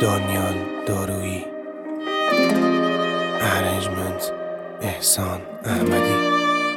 دانیال دارویی، ارنجمنت احسان احمدی.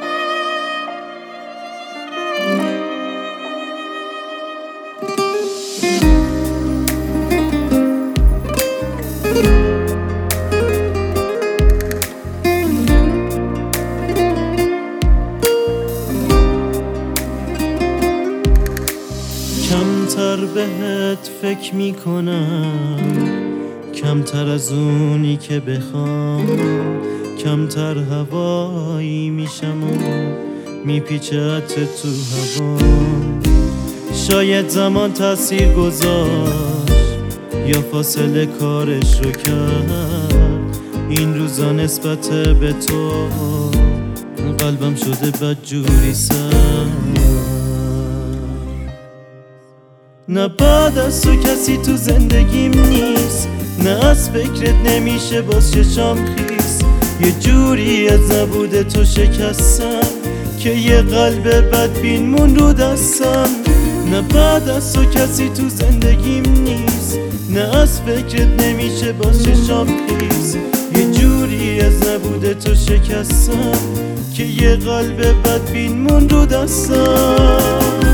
کمتر بهت فکر میکنم، کمتر از اونی که بخوام، کمتر هوایی میشم و میپیچه عطر تو هوام. شاید زمان تأثیر گذاشت یا فاصله کارش رو کرد، این روزا نسبت به تو قلبم شده بدجوری سرد. نه بعد از تو کسی تو زندگیم نیست، نه از فکرت نمیشه باز چشام خیس. یه جوری از نبود تو شکستم که یه قلب بدبین مون رو دستم. نه بعد از تو کسی تو زندگیم نیست، نه از فکرت نمیشه باز چشام خیس. یه جوری از نبود تو شکستم که یه قلب بدبین مون رو دستم.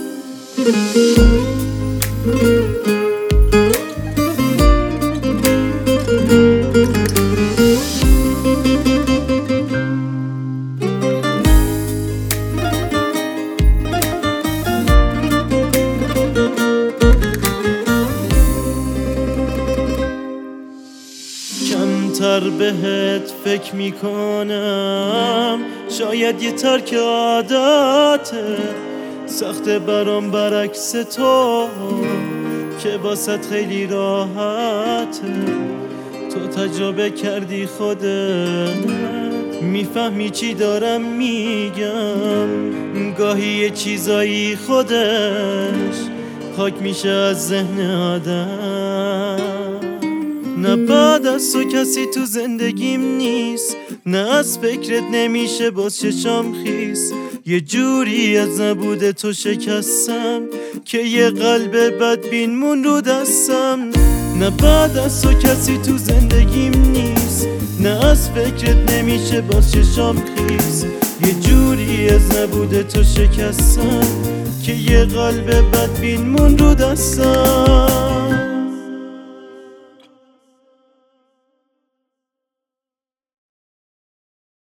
کمتر بهت فکر میکنم، شاید یه ترک عادته سخته برام برعکس تو که واسط خیلی راحته. تو تجربه کردی خودت، میفهمی چی دارم میگم. گاهی یه چیزایی خودش خاک میشه از ذهن آدم. نه بعد از تو کسی تو زندگیم نیست، نه از فکرت نمیشه باز چشام خیس. یه جوری از نبود تو شکستم که یه قلب بدبین مون رو دستم. نه بعد از تو کسی تو زندگیم نیست، نه از فکرت نمیشه باز چشام خیس. یه جوری از نبود تو شکستم که یه قلب بدبین مون رو دستم.